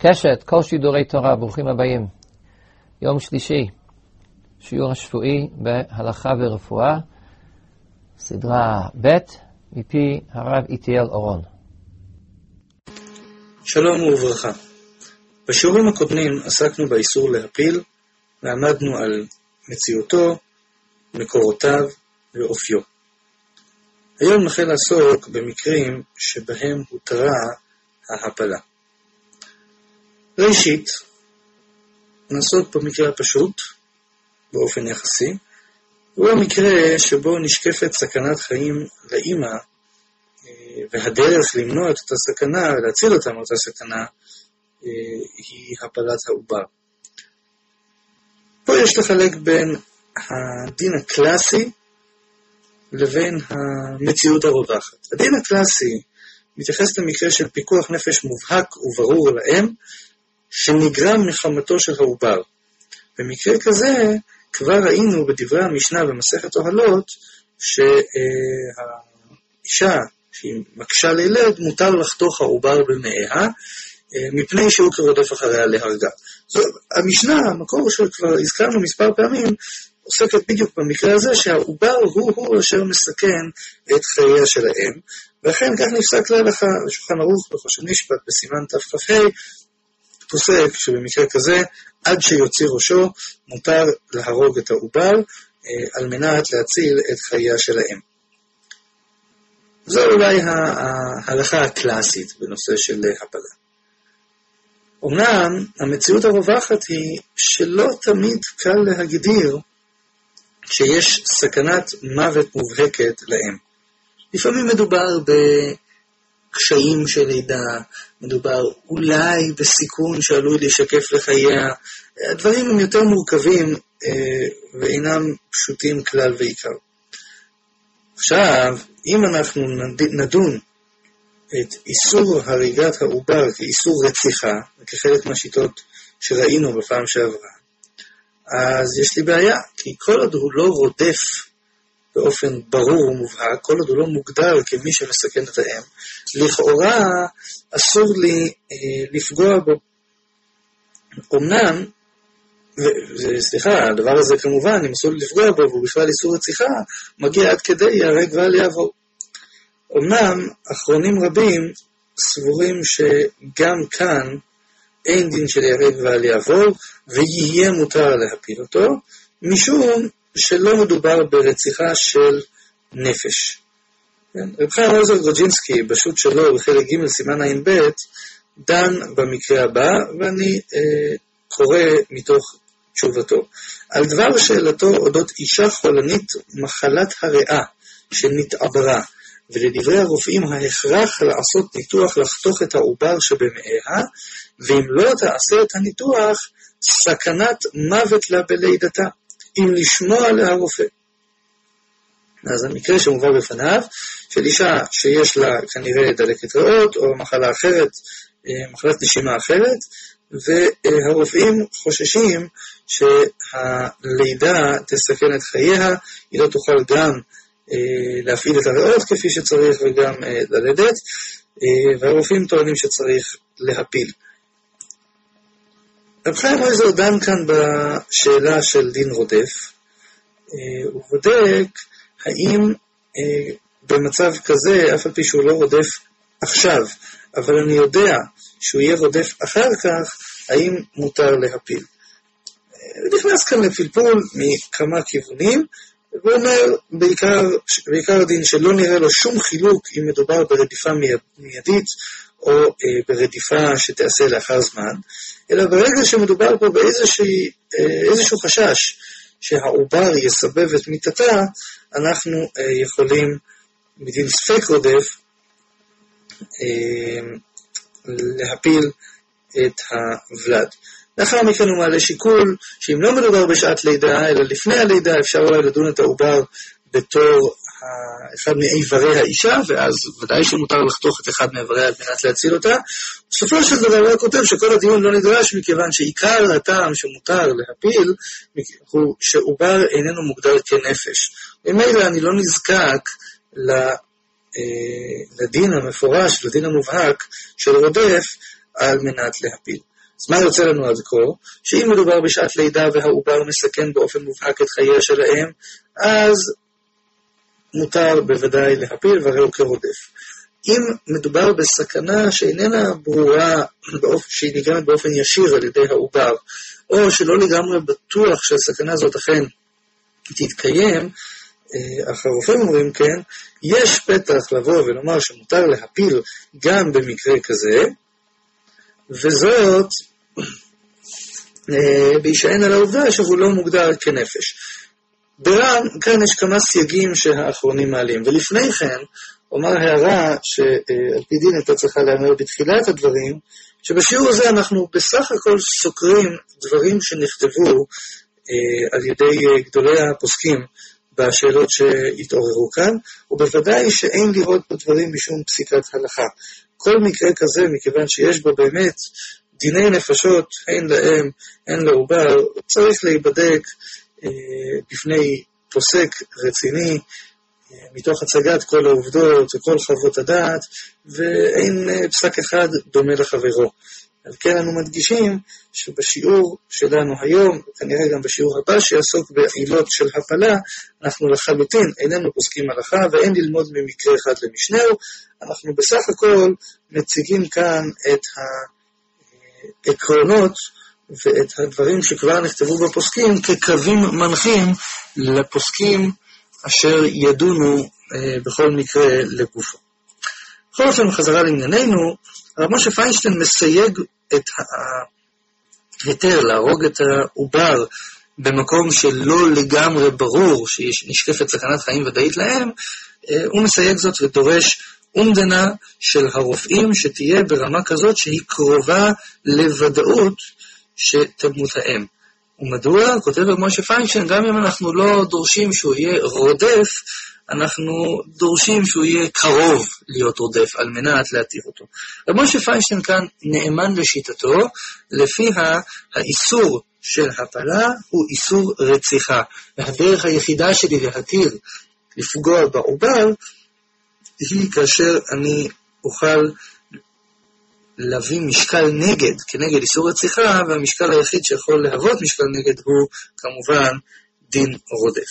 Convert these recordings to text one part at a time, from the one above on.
קשת, כל שידורי תורה, ברוכים הבאים. יום שלישי, שיעור השבועי בהלכה ורפואה, סדרה ב' מפי הרב איתיאל אורון. שלום וברכה. בשיעורים הקודמים עסקנו באיסור להפיל, ועמדנו על מציאותו, מקורותיו ואופיו. היום נחל לעסוק במקרים שבהם הותרה ההפלה. ראשית, נעסוק במקרה הפשוט, באופן יחסי, הוא המקרה שבו נשקפת סכנת חיים לאמא, והדרך למנוע את אותה סכנה ולהציל אותה מאותה סכנה, היא הפלת העובר. פה יש לחלק בין הדין הקלאסי לבין המציאות הרווחת. הדין הקלאסי מתייחס למקרה של פיקוח נפש מובהק וברור לאם, שנגרם מחמתו של העובר. במקרה כזה, כבר ראינו בדברי המשנה במסכת אוהלות, שהאישה שהיא מקשה לילד, מותר לחתוך העובר במאיה, מפני שהוא כרודף אחריה להרגה. המשנה, המקור שכבר הזכרנו מספר פעמים, עוסקת בדיוק במקרה הזה, שהעובר הוא אשר מסכן את חייה של האם, ואכן כך נפסק להלכה, בשולחן ערוך בחושן משפט בסימן תכ"ה, פוסק שבמקרה כזה, עד שיוציא ראשו, מותר להרוג את העובר, על מנת להציל את חייה של האם. זו אולי ההלכה הקלאסית בנושא של הפלה. אומנם, המציאות הרווחת היא שלא תמיד קל להגדיר שיש סכנת מוות מובהקת לאם. לפעמים מדובר בקשיים של לידה, מדובר אולי בסיכון שעלול להישקף לחייה. הדברים הם יותר מורכבים ואינם פשוטים כלל ועיקר. עכשיו, אם אנחנו נדון את איסור הריגת העובר כאיסור רציחה, כחלק מהשיטות שראינו בפעם שעברה, אז יש לי בעיה, כי כל עוד הוא לא רודף באופן ברור ומובהק, כל עוד הוא לא מוגדר כמי שמסכן את האם, לכאורה אסור לי לפגוע בו. אמנם, סליחה, הדבר הזה כמובן, אם אסור לי לפגוע בו, והוא בכלל איסור רציחה, מגיע עד כדי ייהרג ואל יעבור. אמנם, אחרונים רבים סבורים שגם כאן אין דין של ייהרג ואל יעבור, ויהיה מותר להפיל אותו, משום שלא מדובר ברציחה של נפש. רב חיים עוזר גרודז'ינסקי, בשו"ת שלו בחלק ג' סימן ע"ב, דן במקרה הבא, ואני קורא מתוך תשובתו. על דבר שאלתו אודות אישה חולנית מחלת הריאה שנתעברה, ולדברי הרופאים ההכרח לעשות ניתוח לחתוך את העובר שבמאיה, ואם לא תעשה את הניתוח, סכנת מוות לה בלידתה, אם לשמוע להרופא. אז המקרה שמובא בפניו, של אישה שיש לה כנראה דלקת ריאות, או מחלה אחרת, מחלת נשימה אחרת, והרופאים חוששים שהלידה תסכן את חייה, היא לא תוכל גם להפעיל את הריאות כפי שצריך וגם ללדת, והרופאים טוענים שצריך להפיל. רב חיים עוזר דן כאן בשאלה של דין רודף, הוא בודק האם במצב כזה, אף על פי שהוא לא רודף עכשיו, אבל אני יודע שהוא יהיה רודף אחר כך, האם מותר להפיל. נכנס כאן לפלפול מכמה כיוונים, והוא אומר בעיקר הדין שלא נראה לו שום חילוק אם מדובר ברדיפה מיידית, או ברדיפה שתעשה לאחר זמן, אלא ברגע שמדובר פה באיזשהו חשש שהעובר יסבב את מיטתה, אנחנו יכולים מדין ספק רודף להפיל את הוולד. לאחר מכן הוא מעלה שיקול שאם לא מדובר בשעת לידה, אלא לפני הלידה אפשר אולי לדון את העובר בתור אחד מאיברי האישה, ואז ודאי שמותר לחתוך את אחד מאיבריה על מנת להציל אותה. בסופו של דבר הוא כותב שכל הדיון לא נדרש, מכיוון שעיקר הטעם שמותר להפיל הוא שעובר איננו מוגדר כנפש. במילא אני לא נזקק לדין המפורש, לדין המובהק של רודף על מנת להפיל. אז מה יוצא לנו עד כה? שאם מדובר בשעת לידה והעובר מסכן באופן מובהק את חייה של האם, אז מותר בוודאי להפיל וראו כרודף. אם מדובר בסכנה שאיננה ברורה, שהיא נגרמת באופן ישיר על ידי העובר, או שלא לגמרי בטוח שהסכנה הזאת אכן תתקיים, אך הרופאים אומרים כן, יש פתח לבוא ולומר שמותר להפיל גם במקרה כזה, וזאת בהישען על העובדה שהוא לא מוגדר כנפש. בר"ן, כאן יש כמה סייגים שהאחרונים מעלים, ולפני כן אומר הערה שעל פי דין הייתה צריכה להאמר בתחילת הדברים, שבשיעור הזה אנחנו בסך הכל סוקרים דברים שנכתבו על ידי גדולי הפוסקים בשאלות שהתעוררו כאן, ובוודאי שאין לראות בדברים משום פסיקת הלכה. כל מקרה כזה, מכיוון שיש בו באמת דיני נפשות, הן לאם, הן לעובר, צריך להיבדק בפני פוסק רציני, מתוך הצגת כל העובדות וכל חוות הדעת, ואין פסק אחד דומה לחברו. על כן אנו מדגישים שבשיעור שלנו היום, כנראה גם בשיעור הבא שיעסוק בעילות של הפלה, אנחנו לחלוטין איננו פוסקים הלכה ואין ללמוד ממקרה אחד למשנהו, אנחנו בסך הכל מציגים כאן את העקרונות ואת הדברים שכבר נכתבו בפוסקים כקווים מנחים לפוסקים אשר ידונו בכל מקרה לגופו. בכל אופן, חזרה לענייננו, הרב משה פיינשטיין מסייג את ההיתר להרוג את העובר במקום שלא לגמרי ברור שנשקפת סכנת חיים ודאית להם, הוא מסייג זאת ודורש אומדנה של הרופאים שתהיה ברמה כזאת שהיא קרובה לוודאות שתמות האם. ומדוע? כותב רב משה פיינשטיין, גם אם אנחנו לא דורשים שהוא יהיה רודף, אנחנו דורשים שהוא יהיה קרוב להיות רודף על מנת להתיר אותו. רב משה פיינשטיין כאן נאמן לשיטתו, לפיה האיסור של הפלה הוא איסור רציחה. והדרך היחידה שלי להתיר לפגוע בעובר היא כאשר אני אוכל להביא משקל נגד, כנגד איסור רציחה, והמשקל היחיד שיכול להוות משקל נגד הוא כמובן דין רודף.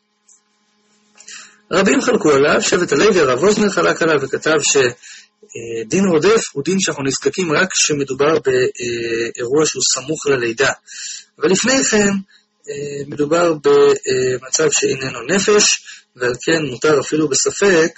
רבים חלקו עליו, שבט הלוי, הרב ווזנר חלק עליו וכתב שדין רודף הוא דין שאנחנו נזקקים רק כשמדובר באירוע שהוא סמוך ללידה. אבל לפני כן מדובר במצב שאיננו נפש, ועל כן מותר אפילו בספק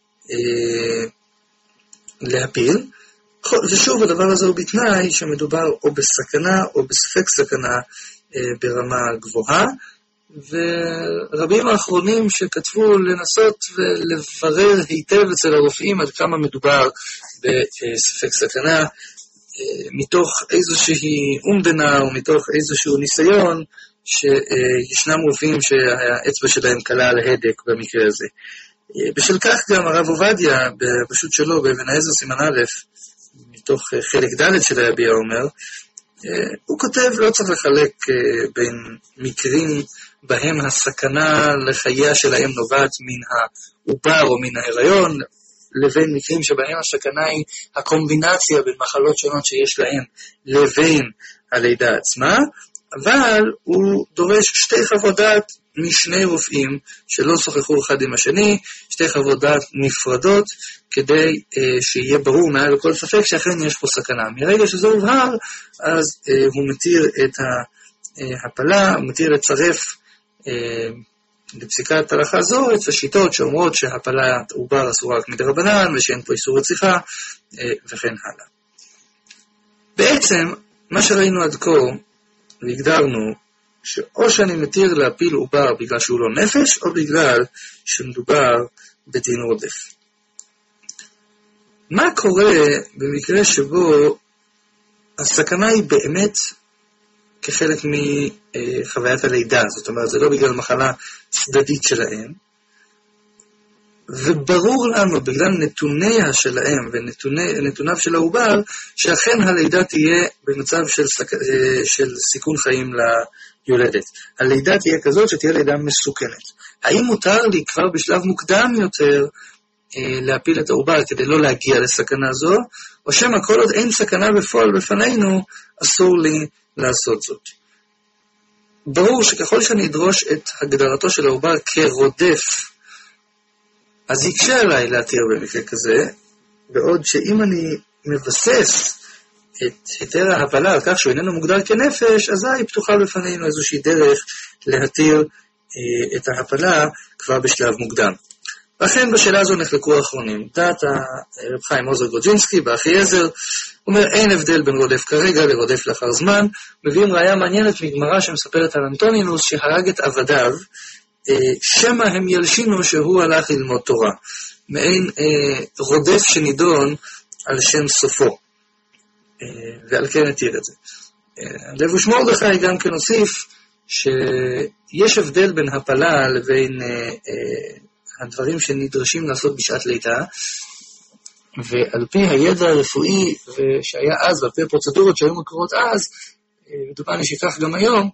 להפיל. ושוב, הדבר הזה הוא בתנאי שמדובר או בסכנה או בספק סכנה ברמה גבוהה, ורבים האחרונים שכתבו לנסות ולברר היטב אצל הרופאים עד כמה מדובר בספק סכנה, מתוך איזושהי אומדנה או מתוך איזשהו ניסיון שישנם רופאים שהאצבע שלהם קלה על ההדק במקרה הזה. בשל כך גם הרב עובדיה, בפשוט שלו, באבן העזר סימן א', מתוך חלק ד' של היביע אומר, הוא כותב, לא צריך לחלק בין מקרים בהם הסכנה לחייה שלהם נובעת מן העובר או מן ההיריון, לבין מקרים שבהם הסכנה היא הקומבינציה בין מחלות שונות שיש להם לבין הלידה עצמה, אבל הוא דורש שתי חוות דעת משני רופאים שלא שוחחו אחד עם השני, שתי חוות דעת נפרדות, כדי שיהיה ברור מעל לכל ספק שאכן יש פה סכנה. מרגע שזה הובהר, אז הוא מתיר את ההפלה, הוא מתיר לצרף לפסיקת הלכה זו את השיטות שאומרות שהפלה עובר אסורה רק מדרבנן, ושאין פה איסור רציחה, וכן הלאה. בעצם, מה שראינו עד כה, והגדרנו שאו שאני מתיר להפיל עובר בגלל שהוא לא נפש, או בגלל שמדובר בדין רודף. מה קורה במקרה שבו הסכנה היא באמת כחלק מחוויית הלידה? זאת אומרת, זה לא בגלל מחלה צדדית שלהם, וברור לנו בגלל נתוניה שלהם ונתוניו של העובר, שאכן הלידה תהיה במצב של סיכון חיים ליולדת. הלידה תהיה כזאת שתהיה לידה מסוכנת. האם מותר לי כבר בשלב מוקדם יותר להפיל את העובר כדי לא להגיע לסכנה זו, או שמא כל עוד אין סכנה בפועל בפנינו, אסור לי לעשות זאת. ברור שככל שאני אדרוש את הגדרתו של העובר כרודף, אז יקשה עליי להתיר במקרה כזה, בעוד שאם אני מבסס את היתר ההפלה על כך שהוא איננו מוגדר כנפש, אזי פתוחה בפנינו איזושהי דרך להתיר את ההפלה כבר בשלב מוקדם. ואכן בשאלה הזו נחלקו האחרונים. דעת הרב חיים עוזר גרודז'ינסקי, באחי עזר, אומר אין הבדל בין רודף כרגע לרודף לאחר זמן. מביאים ראיה מעניינת מגמרא שמספרת על אנטונינוס שהרג את עבדיו, שמא הם ילשינו שהוא הלך ללמוד תורה. מעין רודף שנידון על שם סופו. ועל כן התיר את זה. לבוש מרדכי גם כן הוסיף שיש הבדל בין הפלה לבין הדברים שנדרשים לעשות בשעת לידה, ועל פי הידע הרפואי שהיה אז, ועל פי הפרוצדורות שהיו מקורות אז, ודומה שכך גם היום,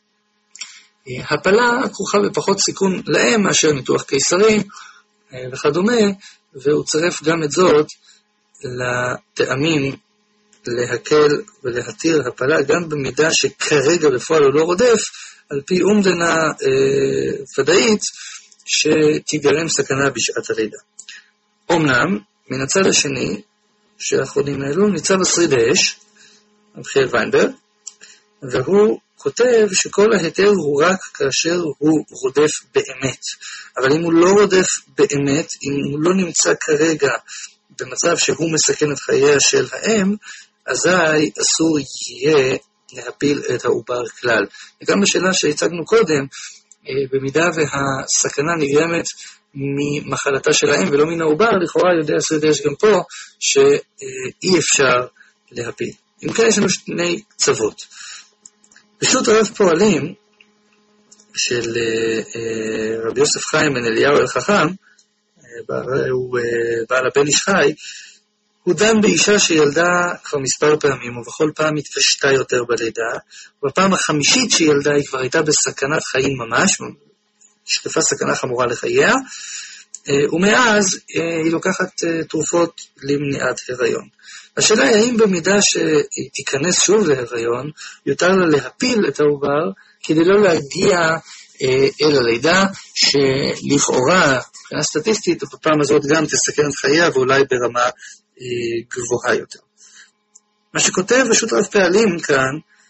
הפלה כרוכה בפחות סיכון להם מאשר ניתוח קיסרי וכדומה, והוא צרף גם את זאת לטעמים להקל ולהתיר הפלה גם במידה שכרגע בפועל הוא לא רודף, על פי אומדנה ודאית שתיגרם סכנה בשעת הלידה. אמנם, מן הצד השני של האחרונים האלו, ניצב השריד האש, המחיל ויינברג, והוא כותב שכל ההיתר הוא רק כאשר הוא רודף באמת. אבל אם הוא לא רודף באמת, אם הוא לא נמצא כרגע במצב שהוא מסכן את חייה של האם, אזי אסור יהיה להפיל את העובר כלל. וגם בשאלה שהצגנו קודם, במידה והסכנה נגרמת ממחלתה של האם ולא מן העובר, לכאורה יודע יש גם פה שאי אפשר להפיל. אם כן יש לנו שני קצוות. פשוט רב פועלים של רבי יוסף חיים בן אליהו אל חכם, הוא בעל הבן איש חי, הוא דן באישה שילדה כבר מספר פעמים, ובכל פעם התקשתה יותר בלידה, ובפעם החמישית שילדה היא כבר הייתה בסכנת חיים ממש, שקפה סכנה חמורה לחייה, ומאז היא לוקחת תרופות למניעת הריון. השאלה היא האם במידה שהיא תיכנס שוב להיריון, יותר לה להפיל את העובר, כדי לא להגיע אל הלידה, שלכאורה, מבחינה סטטיסטית, בפעם הזאת גם תסכן את חייה, ואולי ברמה גבוהה יותר. מה שכותב רשות רב פעלים כאן,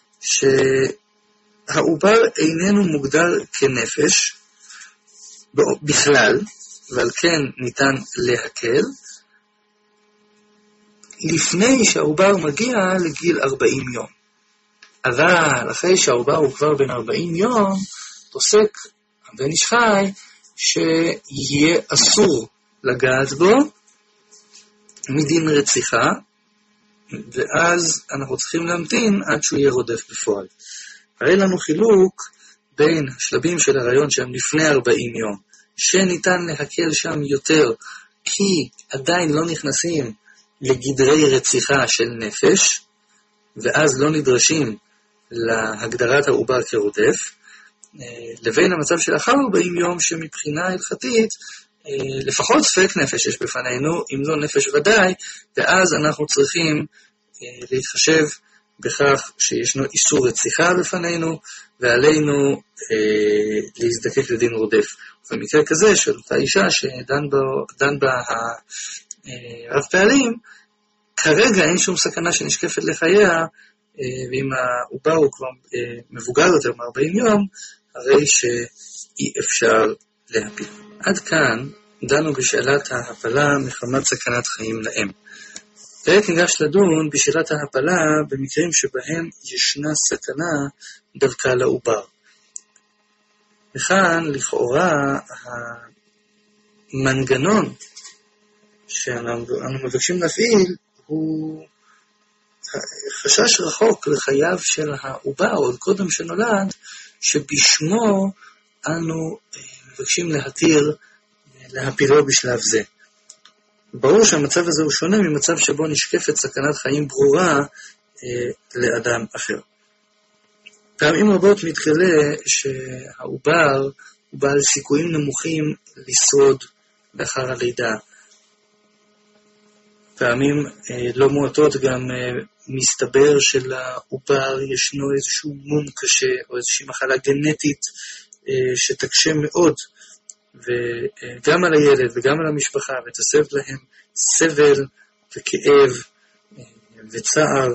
שהעובר איננו מוגדר כנפש, בכלל, ועל כן ניתן להקל, לפני שהעובר מגיע לגיל 40 יום. אבל אחרי שהעובר הוא כבר בן 40 יום, פוסק הבן איש חי שיהיה אסור לגעת בו מדין רציחה, ואז אנחנו צריכים להמתין עד שהוא יהיה רודף בפועל. הרי לנו חילוק בין השלבים של הריון שהם לפני 40 יום, שניתן להקל שם יותר, כי עדיין לא נכנסים לגדרי רציחה של נפש, ואז לא נדרשים להגדרת העובר כרודף, לבין המצב של אחר 40 יום שמבחינה הלכתית, לפחות ספק נפש יש בפנינו, אם לא נפש ודאי, ואז אנחנו צריכים להתחשב בכך שישנו איסור רציחה בפנינו, ועלינו להזדקק לדין רודף. במקרה כזה של אותה אישה שדן בה הרב פעלים, כרגע אין שום סכנה שנשקפת לחייה, ואם העובר הוא כבר מבוגר יותר מ-40 יום, הרי שאי אפשר להפיל. עד כאן דנו בשאלת ההפלה מחמת סכנת חיים לאם. כעת ניגש לדון בשאלת ההפלה במקרים שבהם ישנה סכנה דווקא לעובר. וכאן לכאורה המנגנון שאנו מבקשים להפעיל הוא חשש רחוק לחייו של העובר עוד קודם שנולד, שבשמו אנו מבקשים להפילו בשלב זה. ברור שהמצב הזה הוא שונה ממצב שבו נשקפת סכנת חיים ברורה לאדם אחר. פעמים רבות מתגלה שהעובר הוא בעל סיכויים נמוכים לשרוד לאחר הלידה, פעמים לא מועטות גם מסתבר שלעובר ישנו איזשהו מום קשה, או איזושהי מחלה גנטית שתקשה מאוד, וגם על הילד וגם על המשפחה, ותסב להם סבל וכאב וצער,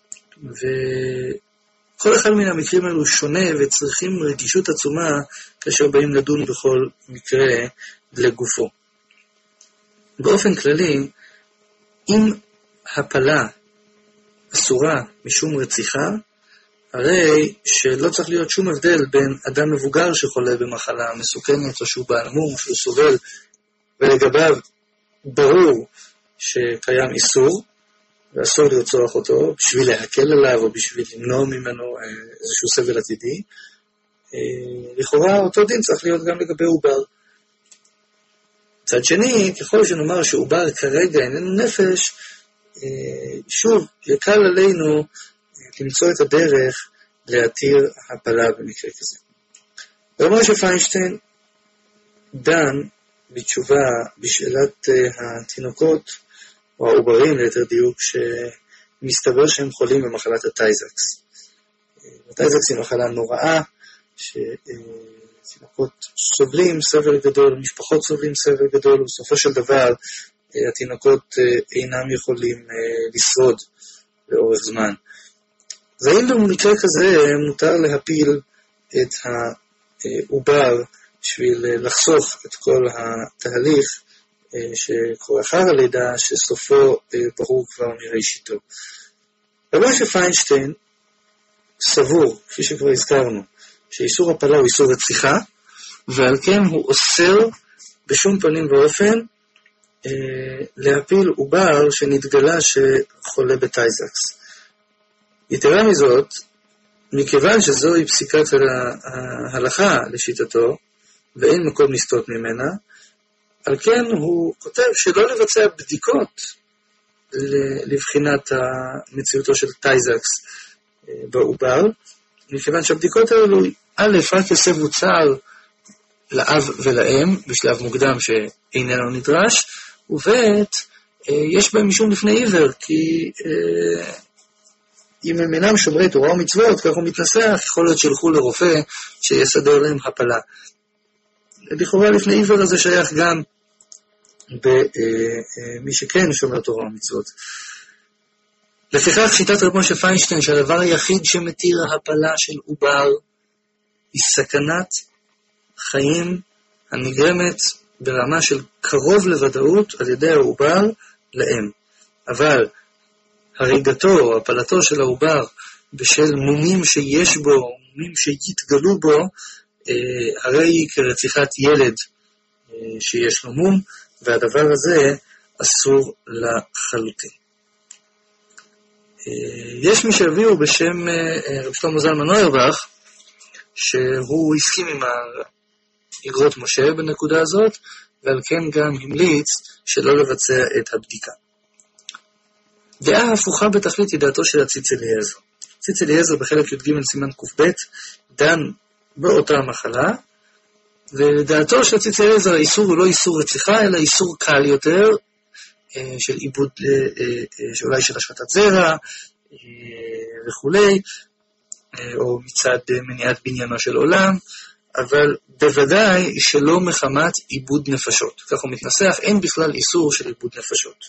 וכל אחד מן המקרים האלו שונה, וצריכים רגישות עצומה כאשר באים לדון בכל מקרה לגופו. באופן כללי, אם הפלה אסורה משום רציחה, הרי שלא צריך להיות שום הבדל בין אדם מבוגר שחולה במחלה מסוכנת, או שהוא בעל מום, שהוא סובל, ולגביו ברור שקיים איסור, ואסור לרצוח אותו, בשביל להקל עליו, או בשביל למנוע ממנו איזשהו סבל עתידי. לכאורה אותו דין צריך להיות גם לגבי עובר. מצד שני, ככל שנאמר שעובר כרגע איננו נפש, שוב, יקל עלינו למצוא את הדרך להתיר הפלה במקרה כזה. רב משה פיינשטיין דן בתשובה בשאלת התינוקות, או העוברים ליתר דיוק, שמסתבר שהם חולים במחלת הטייזקס. הטייזקס היא מחלה נוראה, שתינוקות סובלים סבל גדול, משפחות סובלים סבל גדול, ובסופו של דבר התינוקות אינם יכולים לשרוד לאורך זמן. אז האם במקרה כזה מותר להפיל את העובר בשביל לחסוך את כל התהליך שקורה אחר הלידה, שסופו ברור כבר מראשיתו. רב משה פיינשטיין סבור, כפי שכבר הזכרנו, שאיסור הפלה הוא איסור רציחה, ועל כן הוא אוסר בשום פנים ואופן להפיל עובר שנתגלה שחולה בטייזקס. יתרה מזאת, מכיוון שזוהי פסיקת ההלכה לשיטתו, ואין מקום לסטות ממנה, על כן הוא כותב שלא לבצע בדיקות לבחינת המציאותו של טייזקס בעובר, מכיוון שהבדיקות האלו, א', רק יסבו צער לאב ולאם, בשלב מוקדם שאיננו נדרש, וב', יש בהם משום לפני עיוור, כי אם הם אינם שומרי תורה ומצוות, כך הוא מתנסח, יכול להיות שילכו לרופא שיסדר להם הפלה. לכאורה לפני עיוור הזה שייך גם במי שכן שומר תורה ומצוות. לפיכך שיטת רב משה פיינשטיין שהדבר היחיד שמתיר ההפלה של עובר היא סכנת חיים הנגרמת ברמה של קרוב לוודאות על ידי העובר לאם. אבל הריגתו או הפלתו של העובר בשל מומים שיש בו, מומים שיתגלו בו, הרי היא כרציחת ילד שיש לו מום, והדבר הזה אסור לחלוטין. יש מי שהביאו בשם רב שלמה זלמן אוירבך, שהוא הסכים עם איגרות משה בנקודה הזאת, ועל כן גם המליץ שלא לבצע את הבדיקה. דעה הפוכה בתכלית היא דעתו של הציץ אליעזר. הציץ אליעזר בחלק י"ג סימן ק"ב דן באותה מחלה, ולדעתו של הציץ אליעזר האיסור הוא לא איסור רציחה, אלא איסור קל יותר, של עיבוד, שאולי של השחתת זרע וכולי, או מצד מניעת בניינו של עולם, אבל בוודאי שלא מחמת עיבוד נפשות. כך הוא מתנסח, אין בכלל איסור של עיבוד נפשות.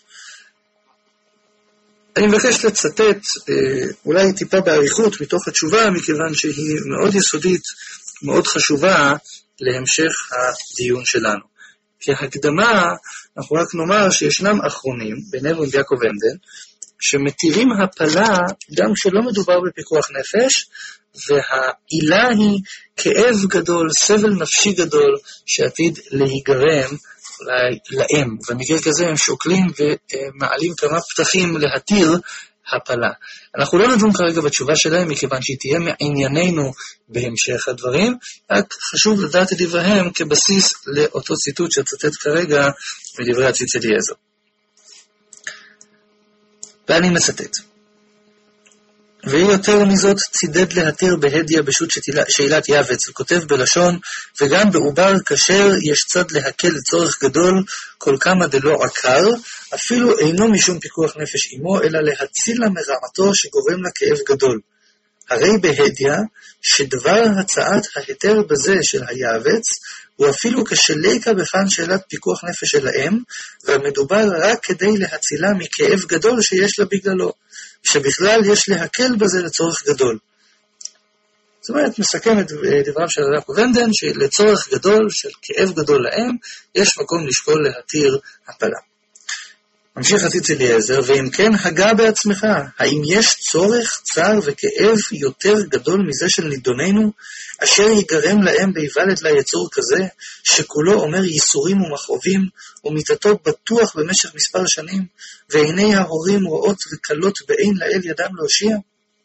אני מבקש לצטט אולי טיפה בעריכות מתוך התשובה, מכיוון שהיא מאוד יסודית, מאוד חשובה להמשך הדיון שלנו. כהקדמה, אנחנו רק נאמר שישנם אחרונים, ביניהם רבי יעקב הנדל, שמתירים הפלה גם כשלא מדובר בפיקוח נפש, והעילה היא כאב גדול, סבל נפשי גדול, שעתיד להיגרם לאם. במקרה כזה הם שוקלים ומעלים כמה פתחים להתיר הפלה. אנחנו לא נדון כרגע בתשובה שלהם, מכיוון שהיא תהיה מענייננו בהמשך הדברים, רק חשוב לדעת את דבריהם כבסיס לאותו ציטוט שצטט כרגע מדברי הציץ אליעזר. ואני מצטט. ויותר מזאת צידד להתיר בהדיה בשו"ת שאלת יעבץ, וכותב בלשון, וגם בעובר כשר יש צד להקל לצורך גדול, כל כמה דלא עקר, אפילו אינו משום פיקוח נפש עמו, אלא להצילה מרעתו שגורם לה כאב גדול. הרי בהדיה, שדבר הצעת ההיתר בזה של היעבץ, הוא אפילו כשליקה בכאן שאלת פיקוח נפש של האם, והמדובר רק כדי להצילה מכאב גדול שיש לה בגללו, שבכלל יש להקל בזה לצורך גדול. זאת אומרת, מסכם את דבריו של הרב קובנדן, שלצורך גדול, של כאב גדול לאם, יש מקום לשקול להתיר הפלה. ממשיך הציץ אליעזר, ואם כן, הגע בעצמך, האם יש צורך, צער וכאב יותר גדול מזה של נידוננו, אשר ייגרם להם בהיוולד ליצור כזה, שכולו אומר ייסורים ומכאובים, ומיתתו בטוח במשך מספר שנים, ועיני ההורים רואות וקלות בעין לאל ידם להושיע?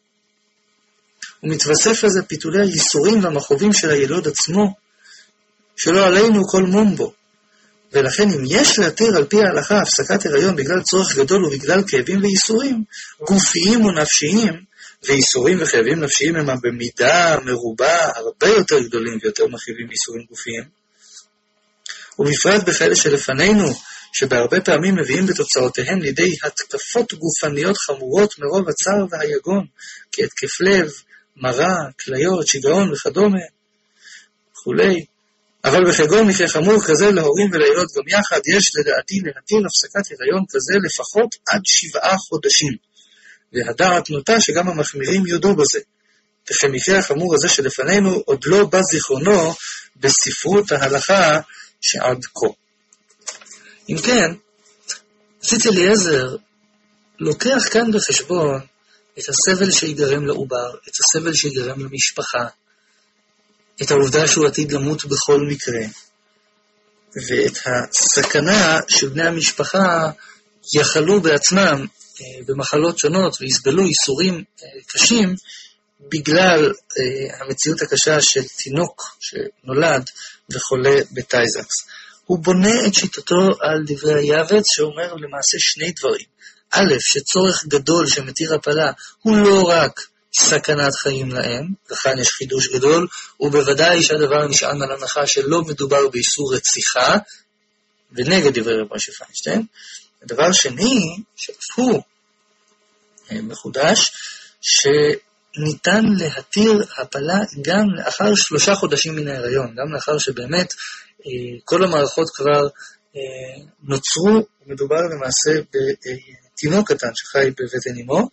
ומתווסף לזה פיתולי הייסורים והמכאובים של הילוד עצמו, שלא עלינו כל מום בו. ולכן אם יש להתיר על פי ההלכה הפסקת הריון בגלל צורך גדול ובגלל כאבים וייסורים, גופיים ונפשיים, וייסורים וכאבים נפשיים הם במידה מרובה הרבה יותר גדולים ויותר מכאיבים ייסורים גופיים, ובפרט בכאלה שלפנינו, שבהרבה פעמים מביאים בתוצאותיהם לידי התקפות גופניות חמורות מרוב הצער והיגון, כהתקף לב, מרה, כליות, שיגעון וכדומה, וכולי. אבל בכגון מקרה חמור כזה להורים ולילוד גם יחד, יש לדעתי להתיר הפסקת הריון כזה לפחות עד 7 חודשים. והדעת נוטה שגם המחמירים יודו בזה. וכמקרה החמור הזה שלפנינו עוד לא בא זיכרונו בספרות ההלכה שעד כה. אם כן, הציץ אליעזר לוקח כאן בחשבון את הסבל שיגרם לעובר, את הסבל שיגרם למשפחה, את העובדה שהוא עתיד למות בכל מקרה, ואת הסכנה שבני המשפחה יחלו בעצמם במחלות שונות ויסבלו איסורים קשים בגלל המציאות הקשה של תינוק שנולד וחולה בטייזקס. הוא בונה את שיטתו על דברי היעבץ שאומר למעשה שני דברים. א', שצורך גדול שמתיר הפלה הוא לא רק סכנת חיים להם, וכאן יש חידוש גדול, ובוודאי שהדבר נשען על הנחה שלא מדובר באיסור רציחה, ונגד דברי רב משה פיינשטיין. הדבר שני, שאף הוא מחודש, שניתן להתיר הפלה גם לאחר 3 חודשים מן ההיריון, גם לאחר שבאמת כל המערכות כבר נוצרו, מדובר למעשה בתינוק קטן שחי בבטן אמו,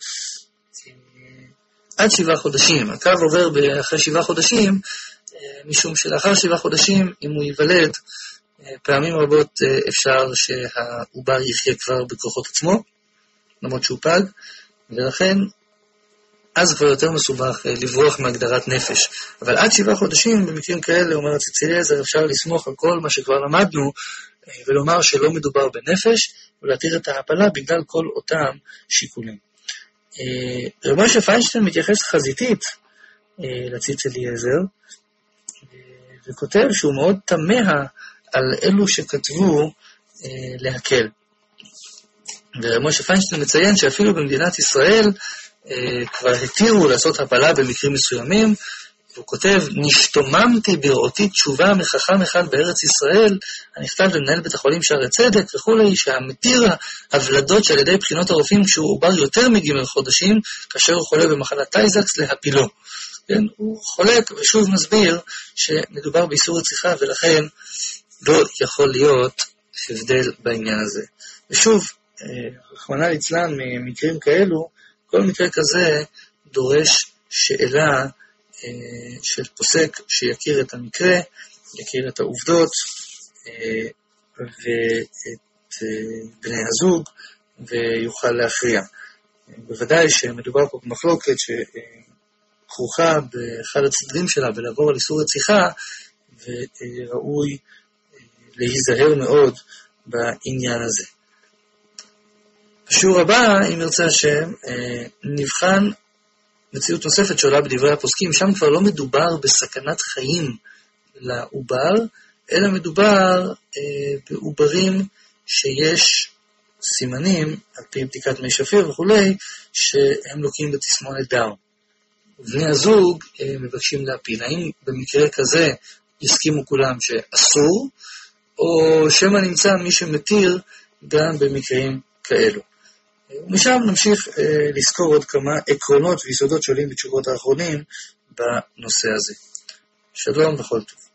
עד 7 חודשים. הקו עובר אחרי 7 חודשים, משום שלאחר 7 חודשים, אם הוא ייוולד, פעמים רבות אפשר שהעובר יחיה כבר בכוחות עצמו, למרות שהוא פג, ולכן אז כבר יותר מסובך לברוח מהגדרת נפש. אבל עד 7 חודשים, במקרים כאלה, אומר הציץ אליעזר, אפשר לסמוך על כל מה שכבר למדנו, ולומר שלא מדובר בנפש, ולהתיר את ההפלה בגלל כל אותם שיקולים. רב משה פיינשטיין מתייחס חזיתית לציץ אליעזר, וכותב שהוא מאוד תמה על אלו שכתבו להקל. ורב משה פיינשטיין מציין שאפילו במדינת ישראל כבר התירו לעשות הפלה במקרים מסוימים, והוא כותב, נשתוממתי בראותי תשובה מחכם אחד בארץ ישראל, הנכתב למנהל בית החולים שערי צדק וכולי, שהמתיר הוולדות שעל ידי בחינות הרופאים כשהוא עובר יותר מ-ג' חודשים, כאשר הוא חולה במחלת טייזקס, להפילו. כן? הוא חולק ושוב מסביר שמדובר באיסור רציחה, ולכן לא יכול להיות הבדל בעניין הזה. ושוב, רחמנא ליצלן ממקרים כאלו, כל מקרה כזה דורש שאלה של פוסק שיכיר את המקרה, יכיר את העובדות ואת בני הזוג ויוכל להכריע. בוודאי שמדובר פה במחלוקת שכרוכה באחד הצדדים שלה ולעבור על איסור רציחה, וראוי להיזהר מאוד בעניין הזה. בשיעור הבא, אם ירצה השם, נבחן מציאות נוספת שעולה בדברי הפוסקים. שם כבר לא מדובר בסכנת חיים לעובר, אלא מדובר בעוברים שיש סימנים, על פי בדיקת מי שפיר וכולי, שהם לוקים בתסמונת דאון. בני הזוג מבקשים להפיל. האם במקרה כזה יסכימו כולם שאסור, או שמא נמצא מי שמתיר גם במקרים כאלו. ומשם נמשיך לזכור עוד כמה עקרונות ויסודות שעולים בתשובות האחרונים בנושא הזה. שלום וכל טוב.